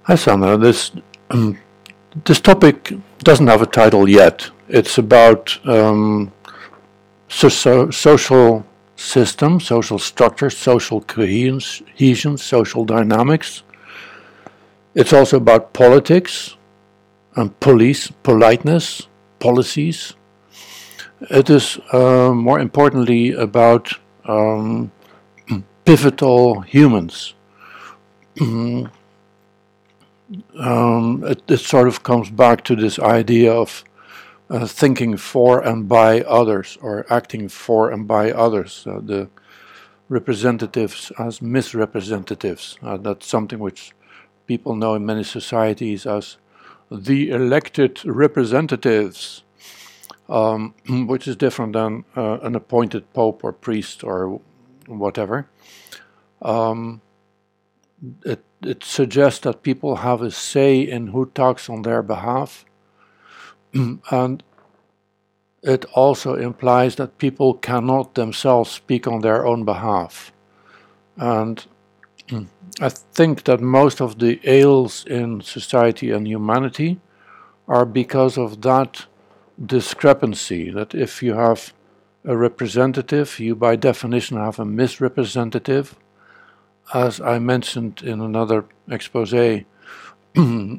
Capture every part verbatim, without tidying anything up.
Hi, Sandra. This um, this topic doesn't have a title yet. It's about um, so, so, social systems, social structures, social cohesion, social dynamics. It's also about politics and police, politeness, policies. It is uh, more importantly about um, pivotal humans. Um, it, it sort of comes back to this idea of uh, thinking for and by others, or acting for and by others. Uh, the representatives as misrepresentatives. Uh, that's something which people know in many societies as the elected representatives, um, which is different than uh, an appointed pope or priest or whatever. Um, it, it suggests that people have a say in who talks on their behalf, and it also implies that people cannot themselves speak on their own behalf. And I think that most of the ails in society and humanity are because of that discrepancy, that if you have a representative, you by definition have a misrepresentative. As I mentioned in another expose, the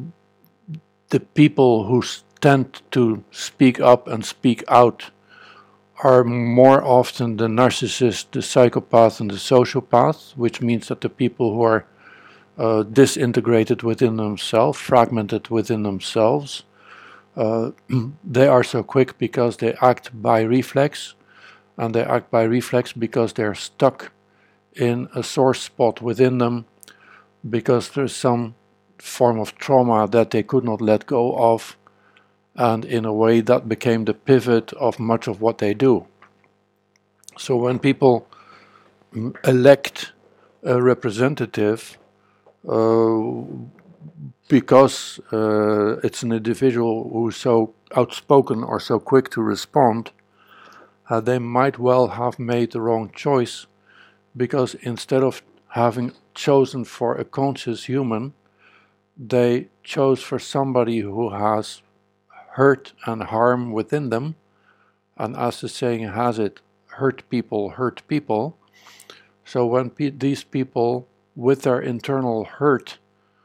people who tend to speak up and speak out are more often the narcissist, the psychopath, and the sociopath, which means that the people who are uh, disintegrated within themselves, fragmented within themselves, uh, they are so quick because they act by reflex, and they act by reflex because they're stuck in a sore spot within them, because there's some form of trauma that they could not let go of, and in a way that became the pivot of much of what they do. So when people elect a representative uh, because uh, it's an individual who's so outspoken or so quick to respond, uh, they might well have made the wrong choice, because instead of having chosen for a conscious human, they chose for somebody who has hurt and harm within them, and as the saying has it, hurt people hurt people. So when pe- these people with their internal hurt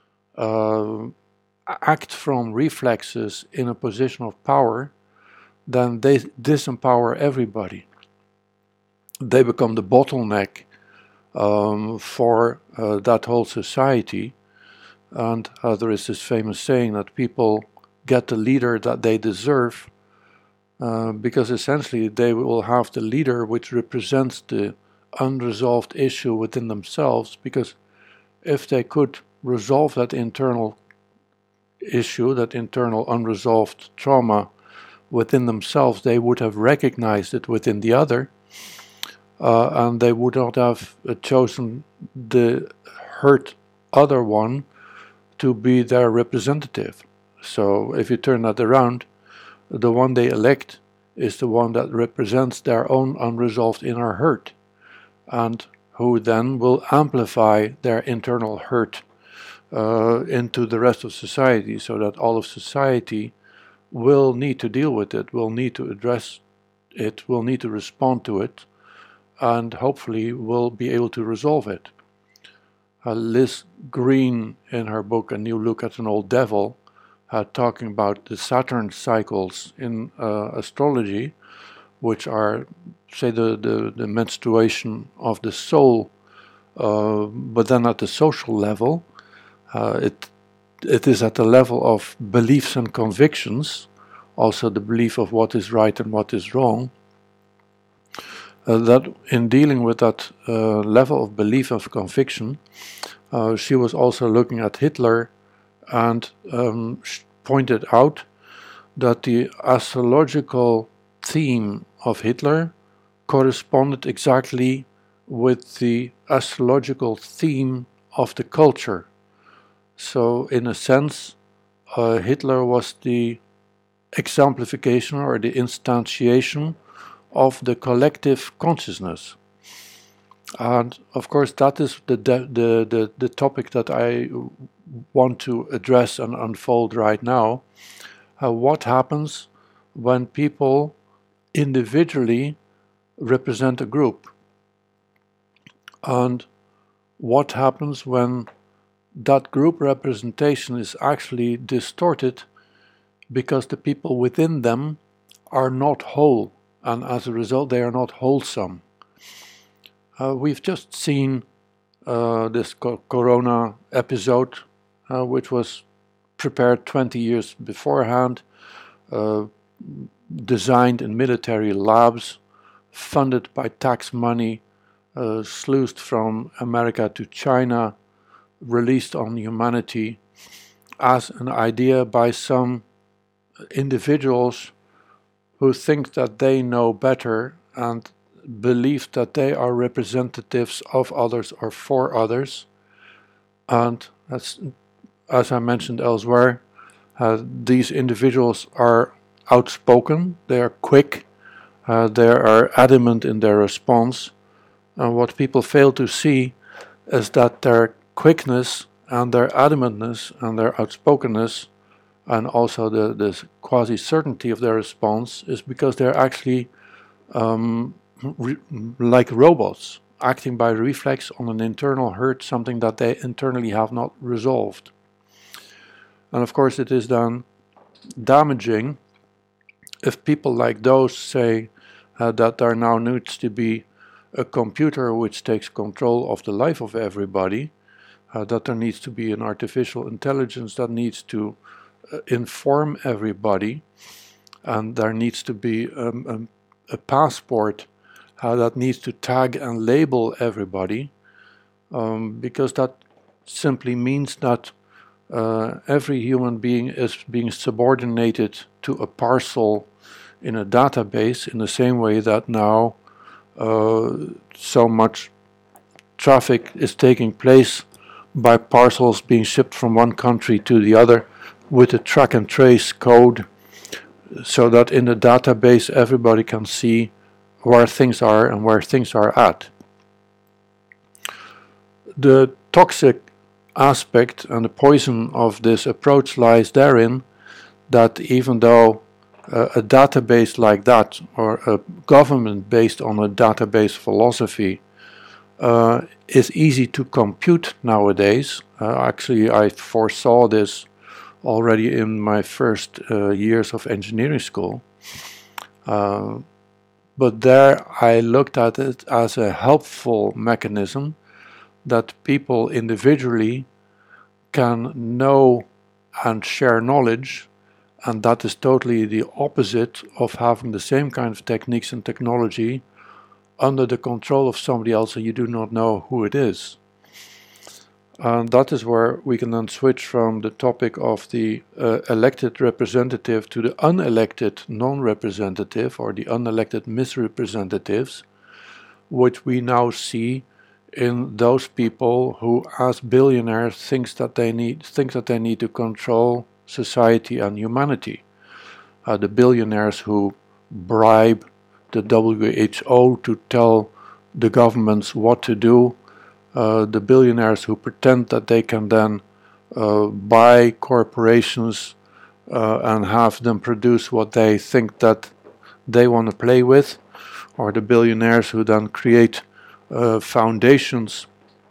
uh, act from reflexes in a position of power, then they disempower everybody. They become the bottleneck um, for uh, that whole society. And uh, there is this famous saying that people get the leader that they deserve, uh, because essentially they will have the leader which represents the unresolved issue within themselves, because if they could resolve that internal issue, that internal unresolved trauma within themselves, they would have recognized it within the other, uh, and they would not have uh, chosen the hurt other one to be their representative. So if you turn that around, the one they elect is the one that represents their own unresolved inner hurt, and who then will amplify their internal hurt uh, into the rest of society, so that all of society will need to deal with it, will need to address it, will need to respond to it, and hopefully will be able to resolve it. Uh, Liz Green, in her book A New Look at an Old Devil, uh, talking about the Saturn cycles in uh, astrology, which are, say, the, the, the menstruation of the soul, uh, but then at the social level, uh, it it is at the level of beliefs and convictions, also the belief of what is right and what is wrong, uh, that in dealing with that uh, level of belief of conviction, uh, she was also looking at Hitler and um, pointed out that the astrological theme of Hitler corresponded exactly with the astrological theme of the culture. So in a sense, uh, Hitler was the exemplification or the instantiation of the collective consciousness. And of course that is the, the, the, the topic that I want to address and unfold right now. Uh, what happens when people individually represent a group? And what happens when that group representation is actually distorted because the people within them are not whole, and as a result they are not wholesome? Uh, we've just seen uh, this co- corona episode, uh, which was prepared twenty years beforehand, uh, designed in military labs, funded by tax money, uh, sluiced from America to China, released on humanity as an idea by some individuals who think that they know better and believe that they are representatives of others or for others. And as, as I mentioned elsewhere, uh, these individuals are outspoken, they are quick, uh, they are adamant in their response. And what people fail to see is that their quickness and their adamantness and their outspokenness, and also the, the quasi-certainty of their response, is because they're actually um, re- like robots, acting by reflex on an internal hurt, something that they internally have not resolved. And of course it is then damaging if people like those say uh, that there now needs to be a computer which takes control of the life of everybody, uh, that there needs to be an artificial intelligence that needs to uh, inform everybody, and there needs to be um, um, a passport uh, that needs to tag and label everybody, um, because that simply means that uh, every human being is being subordinated to a parcel in a database, in the same way that now uh, so much traffic is taking place by parcels being shipped from one country to the other with a track and trace code, so that in the database everybody can see where things are and where things are at. The toxic aspect and the poison of this approach lies therein that even though uh, a database like that, or a government based on a database philosophy, uh, is easy to compute nowadays. Uh, actually, I foresaw this already in my first uh, years of engineering school. Uh, but there I looked at it as a helpful mechanism that people individually can know and share knowledge, and that is totally the opposite of having the same kind of techniques and technology under the control of somebody else and you do not know who it is. And that is where we can then switch from the topic of the uh, elected representative to the unelected non-representative, or the unelected misrepresentatives, which we now see in those people who, as billionaires, think that they need think that they need to control society and humanity. Uh, the billionaires who bribe the W H O to tell the governments what to do. Uh, the billionaires who pretend that they can then uh, buy corporations uh, and have them produce what they think that they want to play with, or the billionaires who then create uh, foundations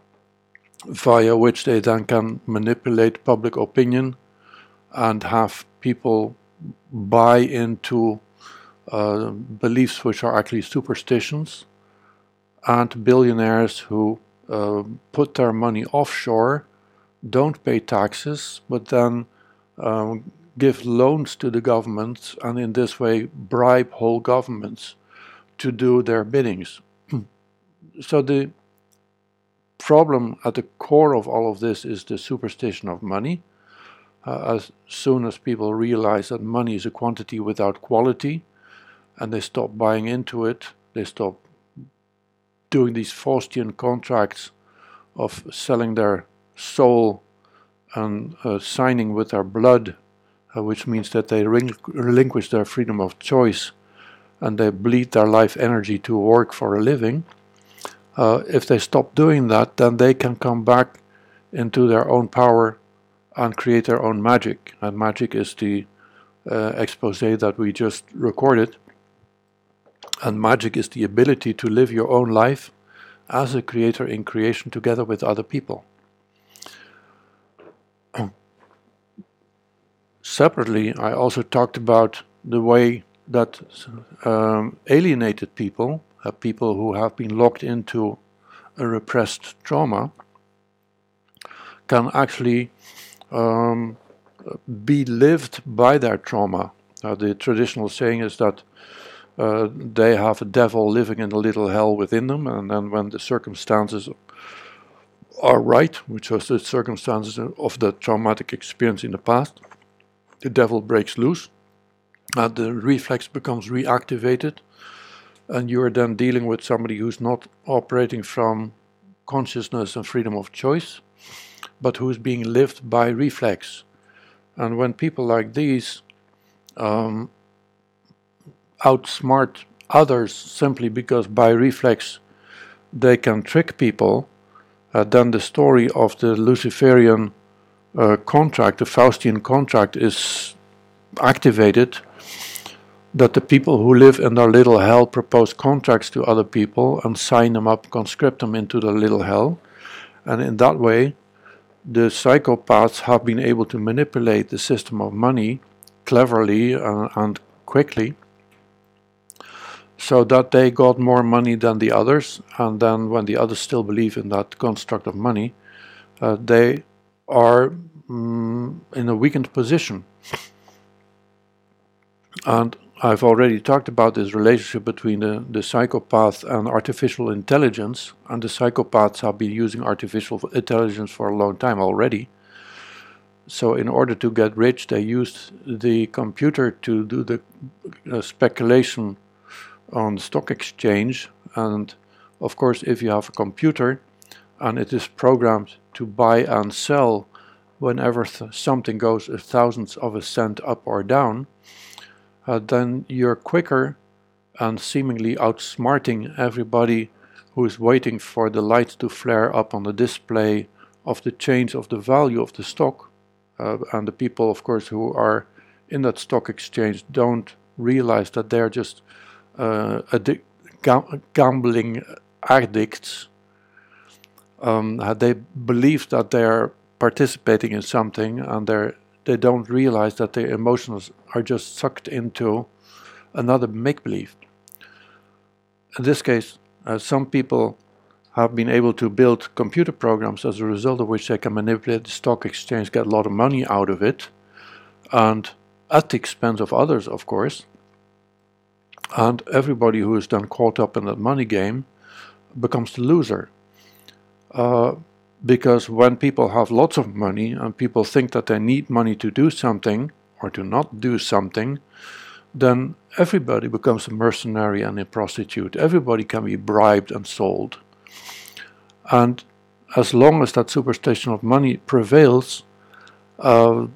via which they then can manipulate public opinion and have people buy into uh, beliefs which are actually superstitions, and billionaires who Uh, put their money offshore, don't pay taxes, but then um, give loans to the governments, and in this way bribe whole governments to do their biddings. So the problem at the core of all of this is the superstition of money. Uh, as soon as people realize that money is a quantity without quality, and they stop buying into it, they stop doing these Faustian contracts of selling their soul and uh, signing with their blood, uh, which means that they relinquish their freedom of choice and they bleed their life energy to work for a living. Uh, if they stop doing that, then they can come back into their own power and create their own magic. And magic is the uh, expose that we just recorded. And magic is the ability to live your own life as a creator in creation together with other people. Separately, I also talked about the way that um, alienated people, uh, people who have been locked into a repressed trauma, can actually um, be lived by their trauma. Uh, the traditional saying is that uh, they have a devil living in a little hell within them, and then when the circumstances are right, which was the circumstances of the traumatic experience in the past, the devil breaks loose, and the reflex becomes reactivated, and you are then dealing with somebody who's not operating from consciousness and freedom of choice, but who's being lived by reflex. And when people like these um, outsmart others simply because by reflex they can trick people, uh, then the story of the Luciferian uh, contract, the Faustian contract, is activated, that the people who live in their little hell propose contracts to other people and sign them up, conscript them into the little hell, and in that way the psychopaths have been able to manipulate the system of money cleverly uh, and quickly, so that they got more money than the others, and then when the others still believe in that construct of money, uh, they are mm, in a weakened position. And I've already talked about this relationship between the, the psychopath and artificial intelligence, and the psychopaths have been using artificial intelligence for a long time already. So in order to get rich, they used the computer to do the uh, speculation on the stock exchange. And of course, if you have a computer and it is programmed to buy and sell whenever th something goes a thousandth of a cent up or down, Uh, then you're quicker and seemingly outsmarting everybody who is waiting for the lights to flare up on the display of the change of the value of the stock. Uh, and the people, of course, who are in that stock exchange don't realize that they're just uh, addic gam gambling addicts. Um, they believe that they're participating in something, and they're they don't realize that their emotions are just sucked into another make-believe. In this case, uh, some people have been able to build computer programs as a result of which they can manipulate the stock exchange, get a lot of money out of it, and at the expense of others, of course. And everybody who is then caught up in that money game becomes the loser. Uh, Because when people have lots of money and people think that they need money to do something or to not do something, then everybody becomes a mercenary and a prostitute. Everybody can be bribed and sold. And as long as that superstition of money prevails, uh,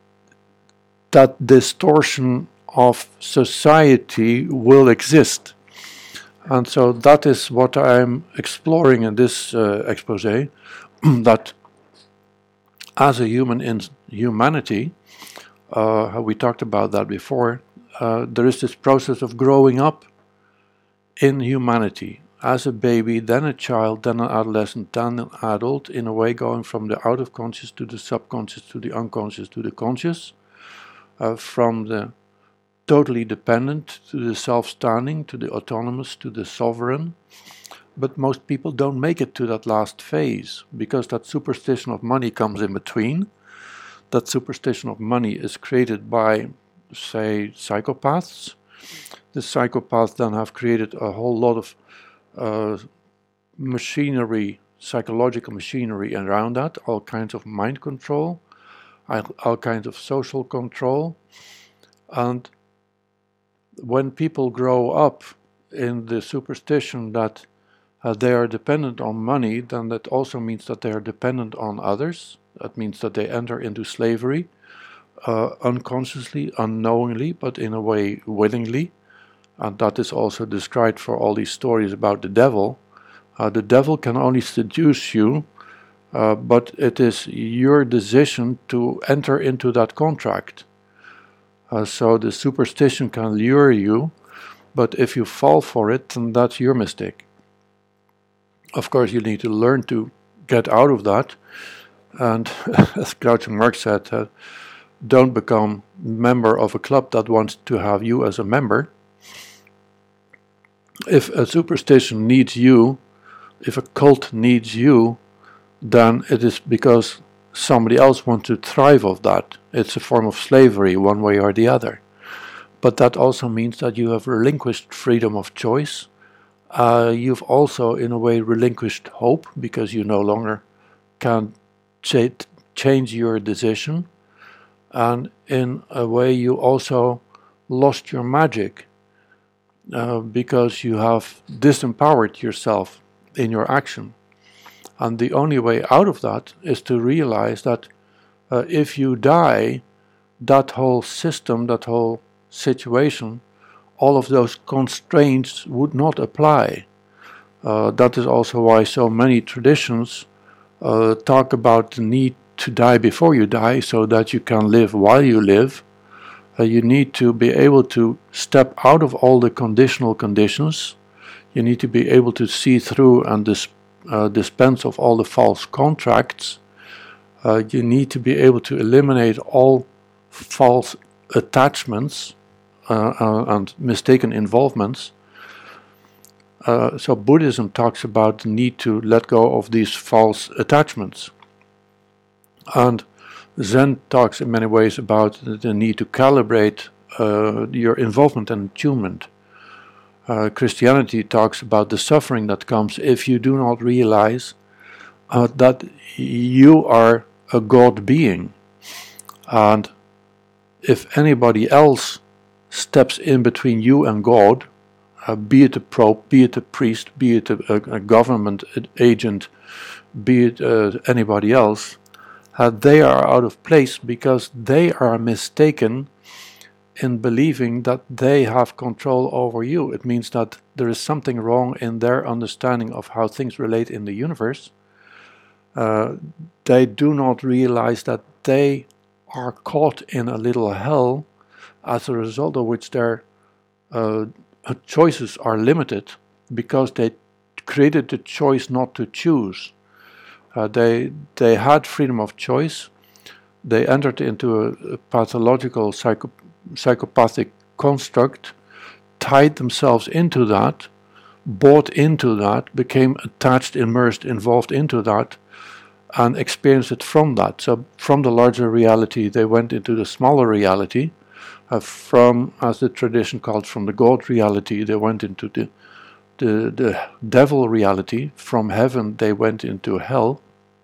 that distortion of society will exist. And so that is what I'm exploring in this uh, expose. That as a human in humanity, uh, we talked about that before, uh, there is this process of growing up in humanity as a baby, then a child, then an adolescent, then an adult, in a way going from the out of conscious to the subconscious to the unconscious to the conscious, uh, from the totally dependent to the self-standing, to the autonomous, to the sovereign. But most people don't make it to that last phase, because that superstition of money comes in between. That superstition of money is created by, say, psychopaths. The psychopaths then have created a whole lot of uh, machinery, psychological machinery around that, all kinds of mind control, all kinds of social control. And when people grow up in the superstition that Uh, they are dependent on money, then that also means that they are dependent on others. That means that they enter into slavery, uh, unconsciously, unknowingly, but in a way willingly. And that is also described for all these stories about the devil. Uh, the devil can only seduce you uh, but it is your decision to enter into that contract. Uh, so the superstition can lure you, but if you fall for it, then that's your mistake. Of course, you need to learn to get out of that, and as Groucho Marx said, uh, don't become member of a club that wants to have you as a member. If a superstition needs you, if a cult needs you, then it is because somebody else wants to thrive off that. It's a form of slavery, one way or the other. But that also means that you have relinquished freedom of choice. Uh, you've also, in a way, relinquished hope, because you no longer can ch- change your decision. And in a way, you also lost your magic, uh, because you have disempowered yourself in your action. And the only way out of that is to realize that uh, if you die, that whole system, that whole situation, all of those constraints would not apply. Uh, that is also why so many traditions uh, talk about the need to die before you die, so that you can live while you live. Uh, you need to be able to step out of all the conditional conditions. You need to be able to see through and dis- uh, dispense of all the false contracts. Uh, you need to be able to eliminate all false attachments uh, uh, and mistaken involvements. Uh, so Buddhism talks about the need to let go of these false attachments. And Zen talks in many ways about the need to calibrate uh, your involvement and attunement. Uh, Christianity talks about the suffering that comes if you do not realize uh, that you are a God being. And if anybody else steps in between you and God, uh, be it a pope, be it a priest, be it a, a government agent, be it uh, anybody else, uh, they are out of place, because they are mistaken in believing that they have control over you. It means that there is something wrong in their understanding of how things relate in the universe. Uh, they do not realize that they are caught in a little hell, as a result of which their uh, choices are limited, because they created the choice not to choose. Uh, they they had freedom of choice. They entered into a, a pathological psycho, psychopathic construct, tied themselves into that, bought into that, became attached, immersed, involved into that, and experienced it from that. So from the larger reality, they went into the smaller reality. Uh, from, as the tradition called, from the God reality, they went into the, the, the devil reality. From heaven, they went into hell.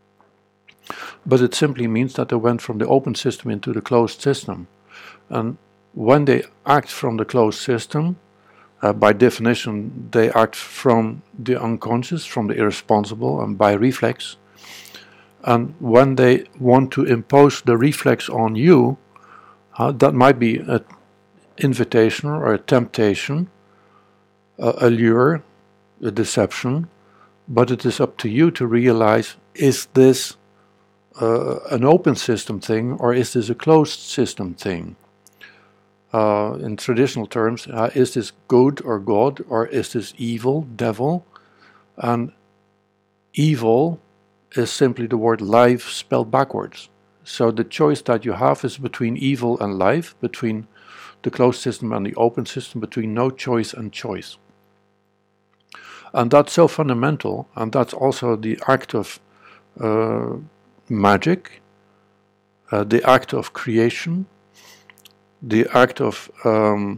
But it simply means that they went from the open system into the closed system. And when they act from the closed system, uh, by definition, they act from the unconscious, from the irresponsible, and by reflex. And when they want to impose the reflex on you, uh, that might be an invitation or a temptation, uh, a lure, a deception, but it is up to you to realize, is this uh, an open system thing, or is this a closed system thing? Uh, in traditional terms, uh, is this good or God, or is this evil, devil? And evil is simply the word life spelled backwards. So the choice that you have is between evil and life, between the closed system and the open system, between no choice and choice. And that's so fundamental, and that's also the act of uh, magic, uh, the act of creation, the act of um,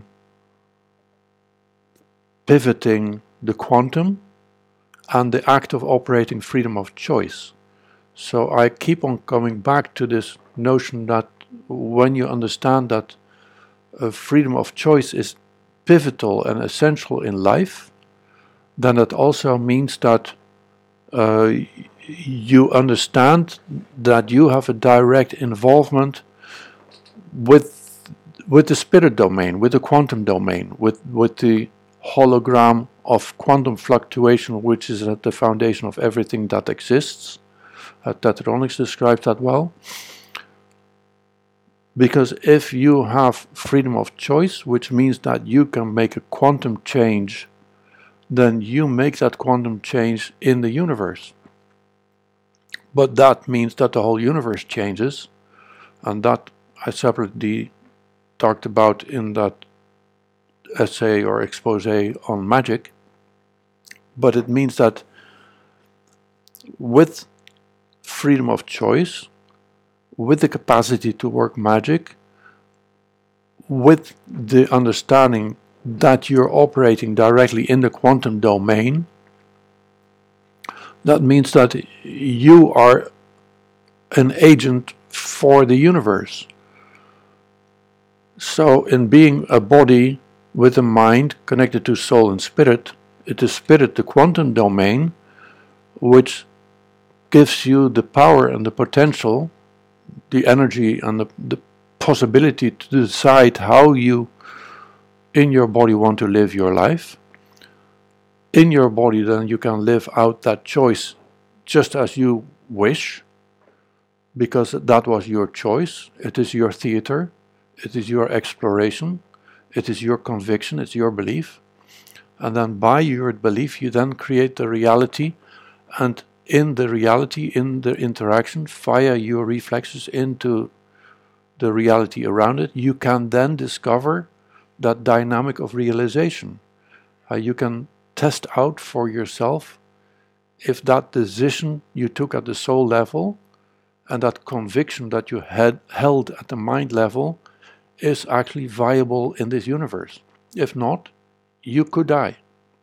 pivoting the quantum, and the act of operating freedom of choice. So I keep on coming back to this notion that when you understand that uh, freedom of choice is pivotal and essential in life, then it also means that uh, you understand that you have a direct involvement with with the spirit domain, with the quantum domain, with, with the hologram of quantum fluctuation, which is at the foundation of everything that exists. Uh, Tetronics describes that well. Because if you have freedom of choice, which means that you can make a quantum change, then you make that quantum change in the universe. But that means that the whole universe changes, and that I separately talked about in that essay or expose on magic. But it means that with freedom of choice, with the capacity to work magic, with the understanding that you're operating directly in the quantum domain, that means that you are an agent for the universe. So in being a body with a mind connected to soul and spirit, it is spirit, the quantum domain, which gives you the power and the potential, the energy and the, the possibility to decide how you in your body want to live your life. In your body, then you can live out that choice just as you wish, because that was your choice. It is your theater, it is your exploration, it is your conviction, it's your belief. And then by your belief you then create the reality, and in the reality, in the interaction, via your reflexes into the reality around it, you can then discover that dynamic of realization. Uh, you can test out for yourself if that decision you took at the soul level and that conviction that you had held at the mind level is actually viable in this universe. If not, you could die.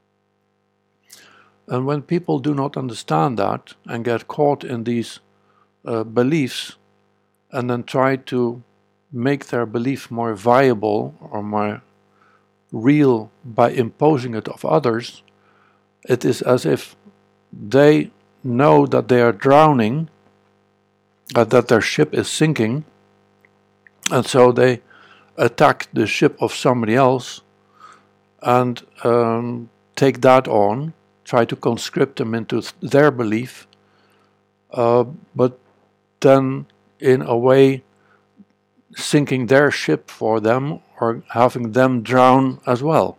And when people do not understand that and get caught in these uh, beliefs and then try to make their belief more viable or more real by imposing it of others, it is as if they know that they are drowning, uh, that their ship is sinking, and so they attack the ship of somebody else and um, take that on, try to conscript them into th- their belief, uh, but then in a way sinking their ship for them or having them drown as well.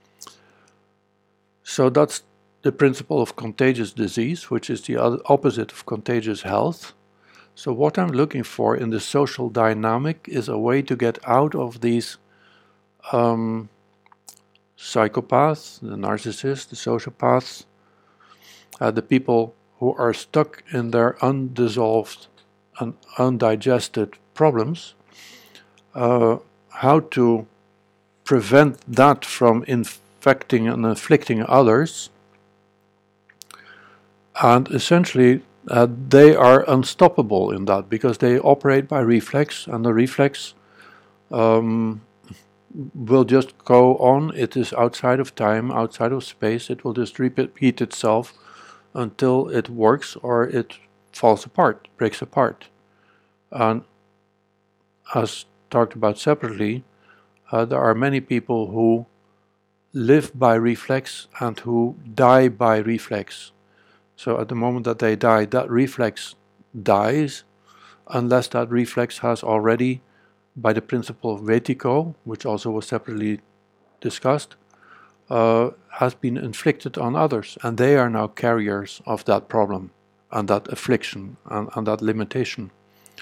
So that's the principle of contagious disease, which is the opposite of contagious health. So what I'm looking for in the social dynamic is a way to get out of these um, psychopaths, the narcissists, the sociopaths, uh, the people who are stuck in their undissolved and undigested problems, uh, how to prevent that from infecting and inflicting others. And essentially uh, they are unstoppable in that because they operate by reflex, and the reflex um, will just go on. It is outside of time, outside of space. It will just repeat itself until it works or it falls apart, breaks apart. And as talked about separately, uh, there are many people who live by reflex and who die by reflex. So at the moment that they die, that reflex dies, unless that reflex has already, by the principle of Wetiko, which also was separately discussed, uh, has been inflicted on others, and they are now carriers of that problem and that affliction and, and that limitation.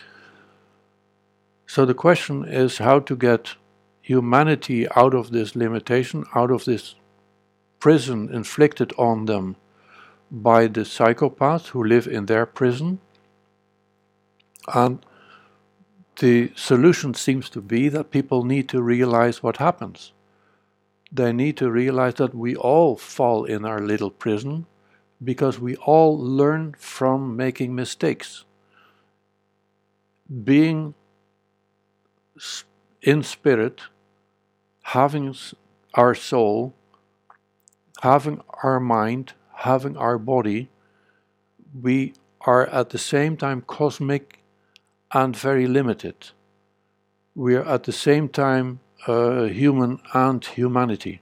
So the question is how to get humanity out of this limitation, out of this prison inflicted on them by the psychopaths who live in their prison. And the solution seems to be that people need to realize what happens. They need to realize that we all fall in our little prison because we all learn from making mistakes. Being in spirit, having our soul, having our mind, having our body, we are at the same time cosmic and very limited. We are at the same time uh, human and humanity.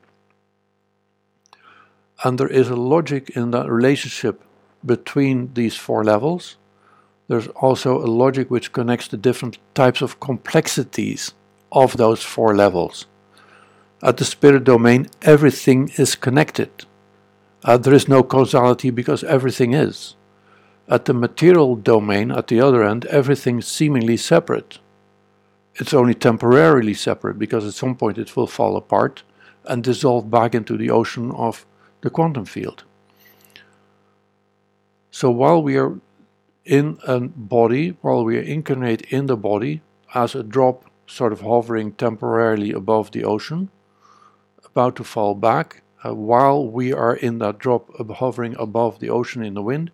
And there is a logic in that relationship between these four levels, there's also a logic which connects the different types of complexities of those four levels. At the spirit domain, everything is connected. Uh, there is no causality because everything is. At the material domain, at the other end, everything is seemingly separate. It's only temporarily separate because at some point it will fall apart and dissolve back into the ocean of the quantum field. So while we are in a body, while we are incarnate in the body, as a drop sort of hovering temporarily above the ocean, about to fall back, uh, while we are in that drop of hovering above the ocean in the wind,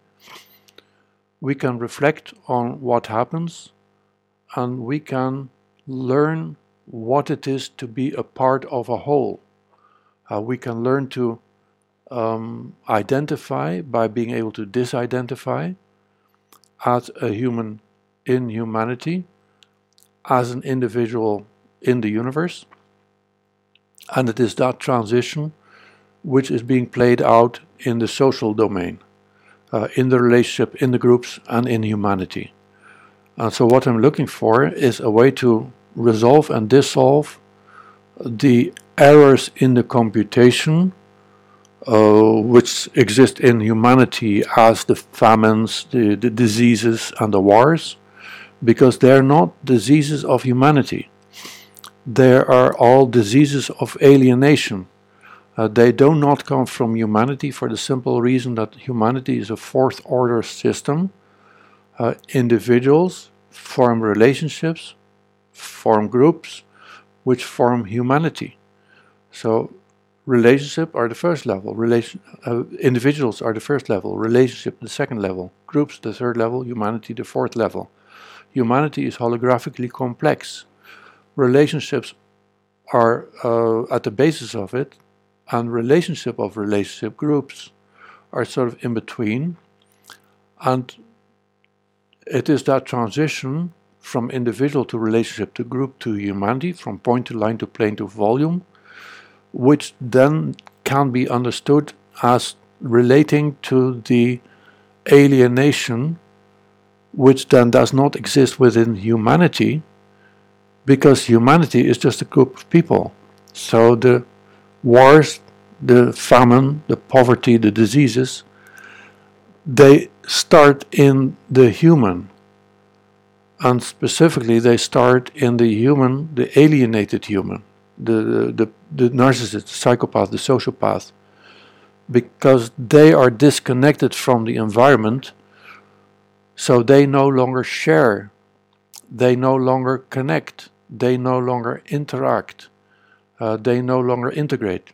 we can reflect on what happens and we can learn what it is to be a part of a whole. Uh, we can learn to um, identify by being able to disidentify as a human in humanity, as an individual in the universe. And it is that transition which is being played out in the social domain, uh, in the relationship, in the groups, and in humanity. And so what I'm looking for is a way to resolve and dissolve the errors in the computation uh, which exist in humanity as the famines, the, the diseases, and the wars, because they're not diseases of humanity. They are all diseases of alienation. Uh, they do not come from humanity for the simple reason that humanity is a fourth order system. Uh, individuals form relationships, form groups, which form humanity. So relationship are the first level, relation, uh, individuals are the first level, relationship the second level, groups the third level, humanity the fourth level. Humanity is holographically complex. Relationships are uh, at the basis of it, and relationship of relationship groups are sort of in between. And it is that transition from individual to relationship to group to humanity, from point to line to plane to volume, which then can be understood as relating to the alienation which then does not exist within humanity, because humanity is just a group of people. So the wars, the famine, the poverty, the diseases, they start in the human. And specifically they start in the human, the alienated human, the, the, the, the narcissist, the psychopath, the sociopath, because they are disconnected from the environment, so they no longer share, they no longer connect, they no longer interact, uh, they no longer integrate.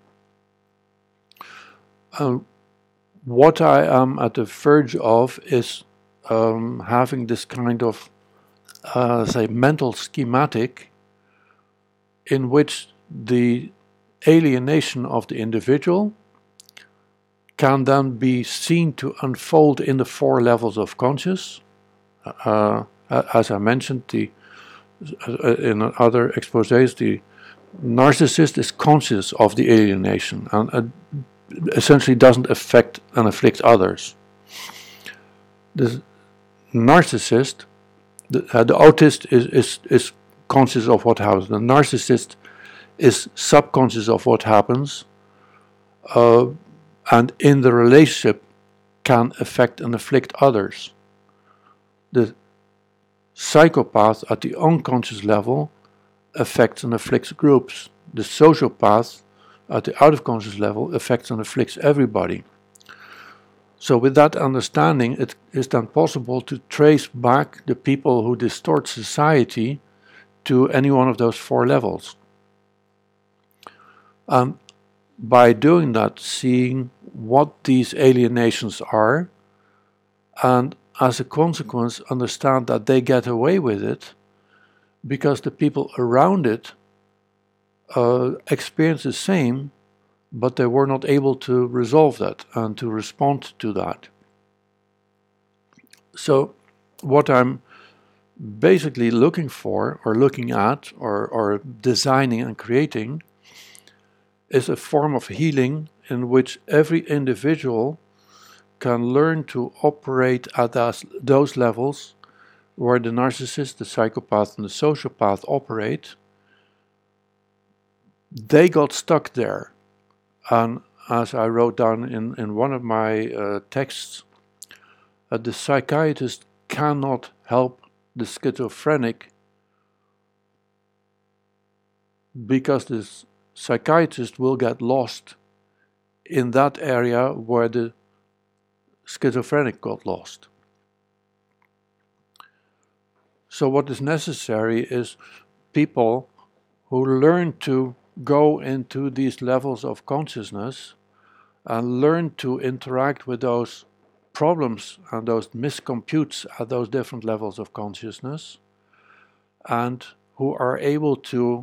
Uh, what I am at the verge of is um, having this kind of, uh, say, mental schematic in which the alienation of the individual can then be seen to unfold in the four levels of conscious. Uh, as I mentioned, the uh, in other exposés, the narcissist is conscious of the alienation and uh, essentially doesn't affect and afflict others. The narcissist, the, uh, the autist is, is, is conscious of what happens. The narcissist is subconscious of what happens, uh, and in the relationship can affect and afflict others. The psychopath at the unconscious level affects and afflicts groups. The sociopath at the out of conscious level affects and afflicts everybody. So with that understanding, it is then possible to trace back the people who distort society to any one of those four levels. Um, by doing that, seeing what these alienations are, and as a consequence understand that they get away with it because the people around it uh, experience the same, but they were not able to resolve that and to respond to that. So what I'm basically looking for, or looking at, or, or designing and creating is a form of healing in which every individual can learn to operate at those, those levels where the narcissist, the psychopath, and the sociopath operate, they got stuck there. And as I wrote down in, in one of my uh, texts, uh, the psychiatrist cannot help the schizophrenic because the psychiatrist will get lost in that area where the schizophrenic got lost. So what is necessary is people who learn to go into these levels of consciousness and learn to interact with those problems and those miscomputes at those different levels of consciousness, and who are able to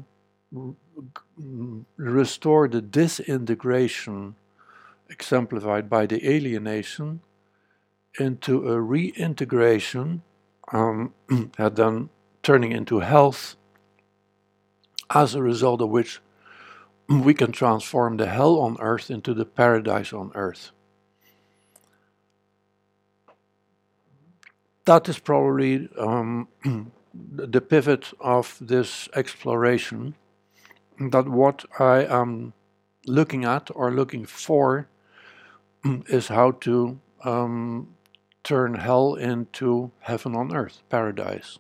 restore the disintegration exemplified by the alienation into a reintegration, um, and then turning into health, as a result of which we can transform the hell on earth into the paradise on earth. That is probably um, the pivot of this exploration, that what I am looking at or looking for is how to um, turn hell into heaven on earth, paradise.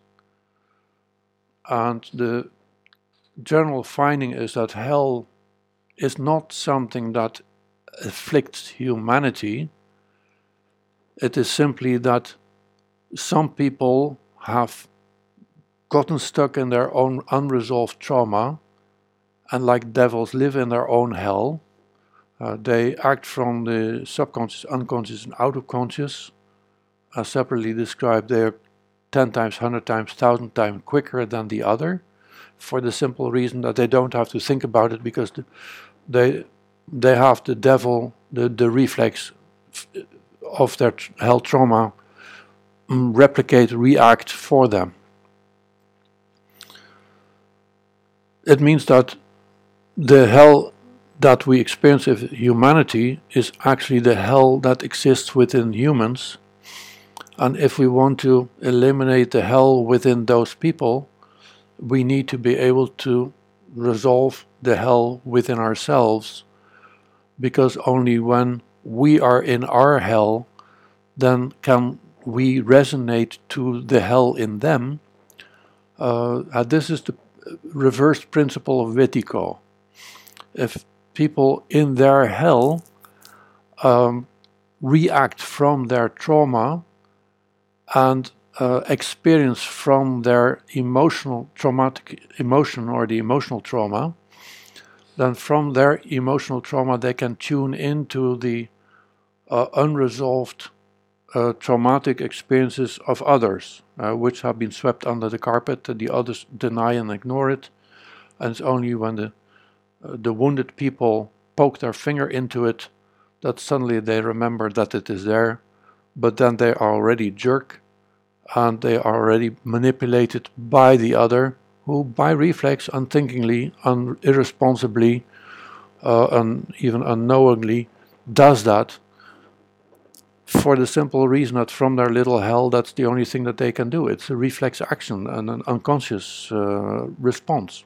And the general finding is that hell is not something that afflicts humanity. It is simply that some people have gotten stuck in their own unresolved trauma and, like devils, live in their own hell. Uh, they act from the subconscious, unconscious, and out of conscious. As separately described, they are ten times, hundred times, thousand times quicker than the other, for the simple reason that they don't have to think about it, because the, they they have the devil, the, the reflex of their hell trauma, replicate, react for them. It means that the hell that we experience with humanity is actually the hell that exists within humans. And if we want to eliminate the hell within those people, we need to be able to resolve the hell within ourselves, because only when we are in our hell, then can we resonate to the hell in them. Uh, and this is the reverse principle of Wetiko. If people in their hell um, react from their trauma and uh, experience from their emotional traumatic emotion or the emotional trauma, then from their emotional trauma they can tune into the uh, unresolved uh, traumatic experiences of others, uh, which have been swept under the carpet. The others deny and ignore it, and it's only when the uh, the wounded people poke their finger into it that suddenly they remember that it is there, but then they are already jerk, and they are already manipulated by the other, who by reflex, unthinkingly, un- irresponsibly, uh, and even unknowingly does that, for the simple reason that from their little hell, that's the only thing that they can do. It's a reflex action and an unconscious uh, response.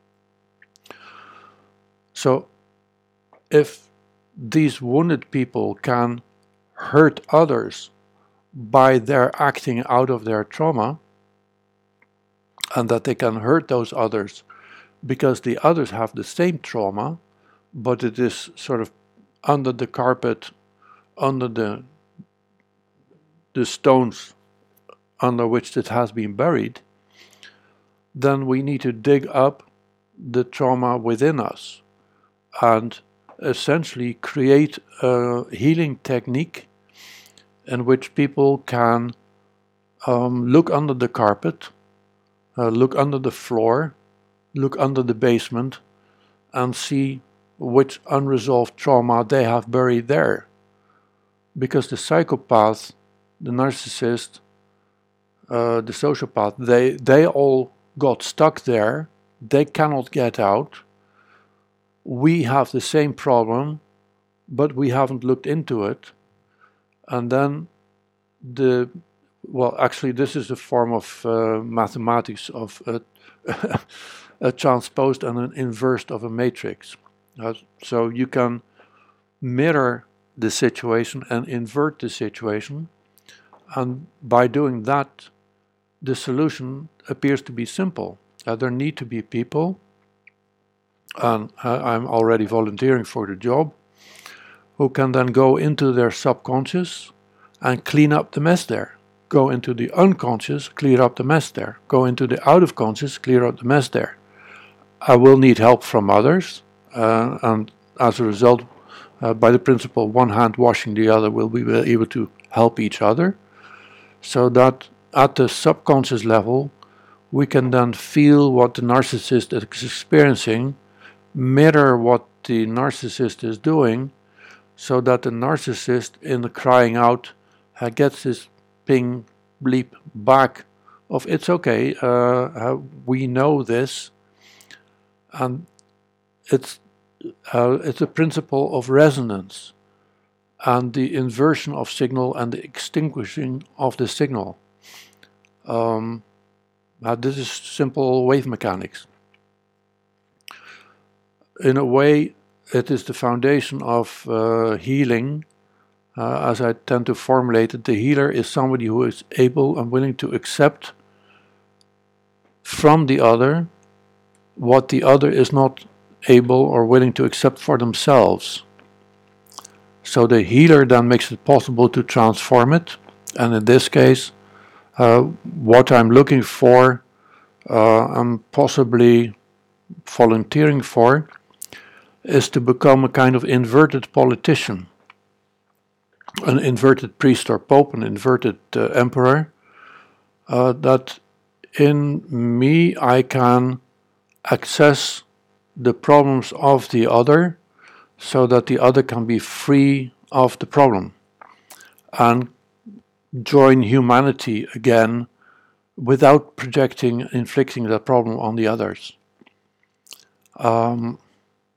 So if these wounded people can hurt others by their acting out of their trauma, and that they can hurt those others because the others have the same trauma, but it is sort of under the carpet, under the the stones under which it has been buried, then we need to dig up the trauma within us and essentially create a healing technique in which people can um, look under the carpet, uh, look under the floor, look under the basement, and see which unresolved trauma they have buried there. Because the psychopath, the narcissist, uh, the sociopath, they, they all got stuck there. They cannot get out. We have the same problem, but we haven't looked into it. And then the well, actually, this is a form of uh, mathematics of a, a transposed and an inversed of a matrix. Uh, so you can mirror the situation and invert the situation, and by doing that, the solution appears to be simple. Uh, there need to be people, and uh, I'm already volunteering for the job, who can then go into their subconscious and clean up the mess there. Go into the unconscious, clear up the mess there. Go into the out of conscious, clear up the mess there. I will need help from others, uh, and as a result, uh, by the principle one hand washing the other, we'll be able to help each other, so that at the subconscious level, we can then feel what the narcissist is experiencing, mirror what the narcissist is doing, so that the narcissist, in the crying out, uh, gets this ping, bleep back of it's okay, uh, uh, we know this, and it's uh, it's a principle of resonance and the inversion of signal and the extinguishing of the signal. Um, uh, this is simple wave mechanics. In a way, it is the foundation of uh, healing. Uh, as I tend to formulate it, the healer is somebody who is able and willing to accept from the other what the other is not able or willing to accept for themselves. So the healer then makes it possible to transform it, and in this case, uh, what I'm looking for, uh, I'm possibly volunteering for, is to become a kind of inverted politician, an inverted priest or pope, an inverted uh, emperor, uh, that in me I can access the problems of the other so that the other can be free of the problem and join humanity again without projecting, inflicting that problem on the others. Um,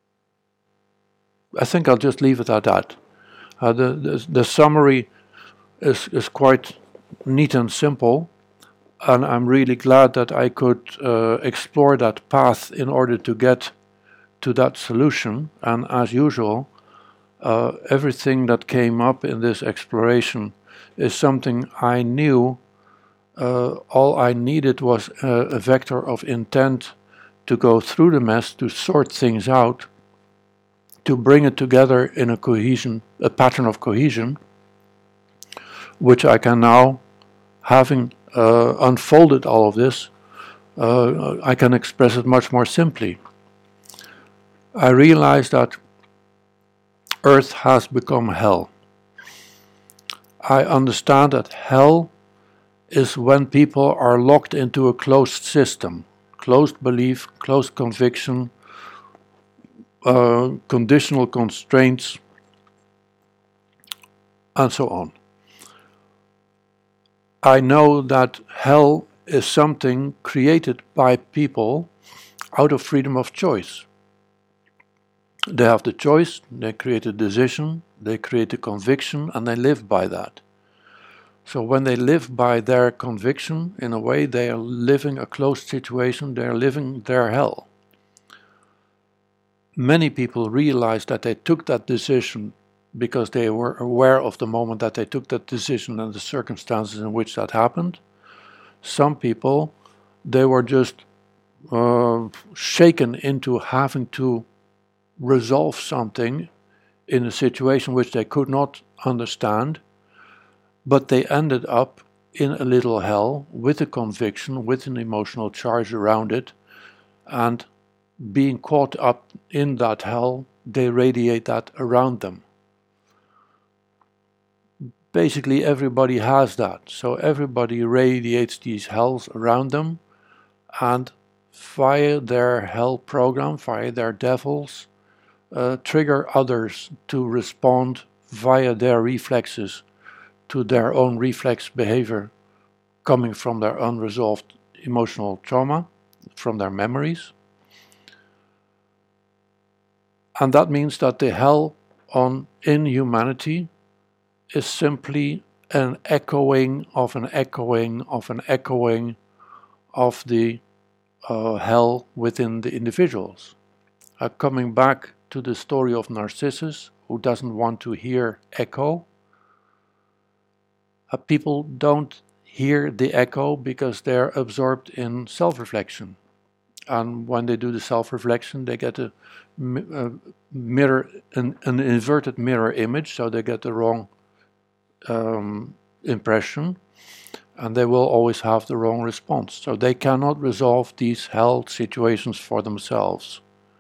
I think I'll just leave it at that. Uh, the, the, the summary is, is quite neat and simple, and I'm really glad that I could uh, explore that path in order to get to that solution. And as usual, uh, everything that came up in this exploration is something I knew. Uh, all I needed was a, a vector of intent to go through the mess, to sort things out, to bring it together in a cohesion, a pattern of cohesion, which I can now, having uh, unfolded all of this, uh, I can express it much more simply. I realize that Earth has become hell. I understand that hell is when people are locked into a closed system, closed belief, closed conviction, uh, conditional constraints, and so on. I know that hell is something created by people out of freedom of choice. They have the choice, they create a decision, they create a conviction, and they live by that. So when they live by their conviction, in a way they are living a closed situation, they are living their hell. Many people realize that they took that decision because they were aware of the moment that they took that decision and the circumstances in which that happened. Some people, they were just uh, shaken into having to resolve something in a situation which they could not understand, but they ended up in a little hell with a conviction, with an emotional charge around it, and being caught up in that hell, they radiate that around them. Basically, everybody has that, so everybody radiates these hells around them, and via their hell program, via their devils, uh, trigger others to respond via their reflexes to their own reflex behavior coming from their unresolved emotional trauma, from their memories. And that means that the hell on in humanity is simply an echoing of an echoing of an echoing of the uh, hell within the individuals. Uh, coming back to the story of Narcissus, who doesn't want to hear echo, uh, people don't hear the echo because they're absorbed in self-reflection. And when they do the self-reflection, they get a, a mirror, an, an inverted mirror image, so they get the wrong um, impression, and they will always have the wrong response. So they cannot resolve these hell situations for themselves.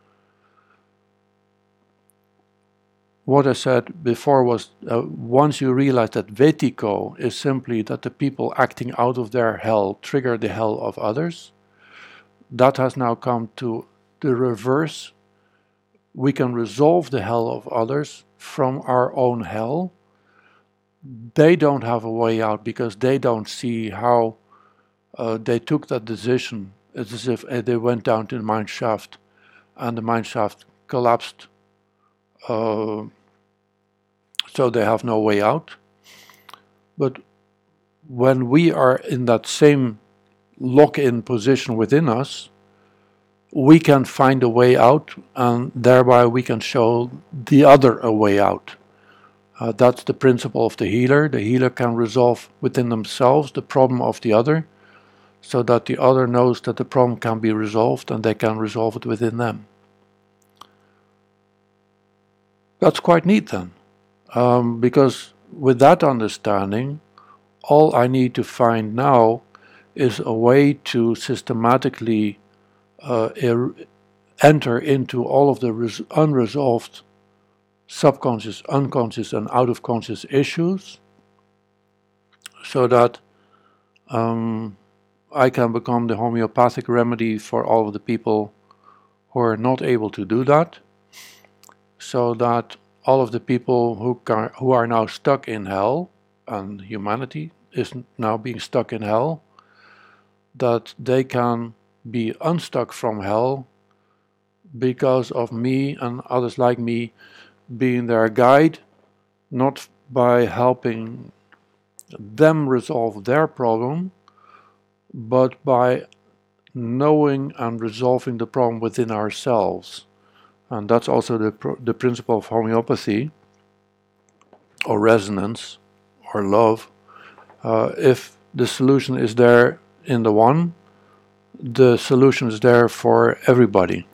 What I said before was, uh, once you realize that Vetiko is simply that the people acting out of their hell trigger the hell of others, that has now come to the reverse. We can resolve the hell of others from our own hell. They don't have a way out because they don't see how uh, they took that decision. It's as if uh, they went down to the mine shaft and the mine shaft collapsed. Uh, so they have no way out. But when we are in that same lock-in position within us, we can find a way out, and thereby we can show the other a way out. Uh, that's the principle of the healer. The healer can resolve within themselves the problem of the other, so that the other knows that the problem can be resolved and they can resolve it within them. That's quite neat then, um, because with that understanding, all I need to find now is a way to systematically uh, er enter into all of the res unresolved subconscious, unconscious and out of conscious issues, so that um, I can become the homeopathic remedy for all of the people who are not able to do that, so that all of the people who, can, who are now stuck in hell, and humanity is now being stuck in hell, that they can be unstuck from hell because of me and others like me being their guide, not by helping them resolve their problem, but by knowing and resolving the problem within ourselves. And that's also the, pr the principle of homeopathy, or resonance, or love. Uh, if the solution is there in the one, the solution is there for everybody.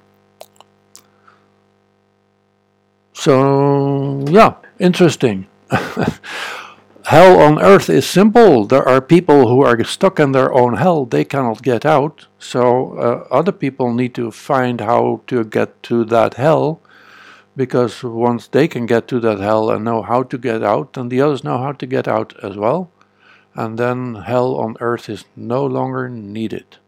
So, yeah, interesting. Hell on earth is simple. There are people who are stuck in their own hell. They cannot get out. So uh, other people need to find how to get to that hell, because once they can get to that hell and know how to get out, then the others know how to get out as well. And then hell on earth is no longer needed.